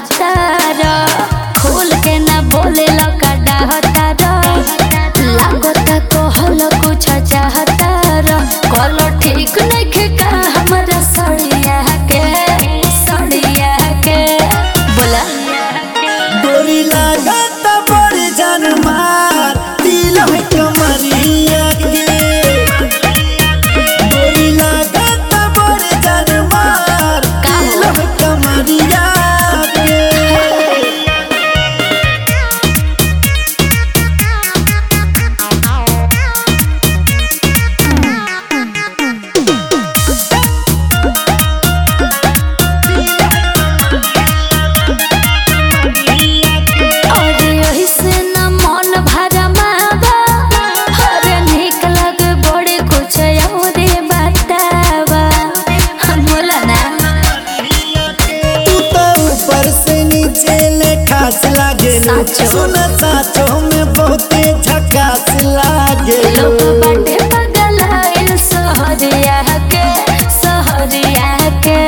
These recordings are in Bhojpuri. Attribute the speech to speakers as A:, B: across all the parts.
A: चाहतारा खोल के ना बोले लका डाहतारा लागता कहल कुछ चाहतारा कल ठीक नहीं का हमरा सड़िया के बोला
B: गोरी लागत बड़ जान मार दिल है कमरिया के गोरी लागत बड़ जान मार दिल है कमरिया के सुना साचो में बहुते झकास लागे
A: लोग बाटे पगलाइल सहरिया के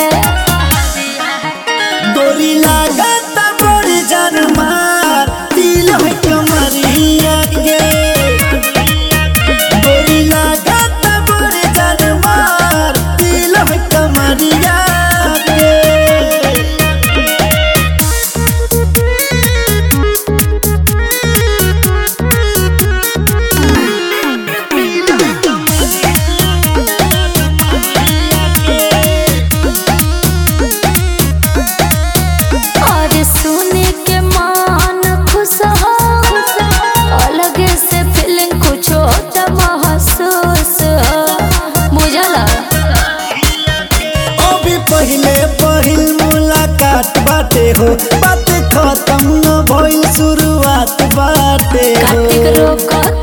B: गोरी लागत बड़ जान मार दिल है कमरिया के गोरी लागत बड़ जान मार दिल है कमरिया के
A: सुने के मन खुश हो अलग से फीलिंग कुछ होता महसूस हो बुझला
B: अभी पहिल मुलाकात बाटे हो बात खत्म न भइल शुरुआत बाटे हो
A: कार्तिक रोक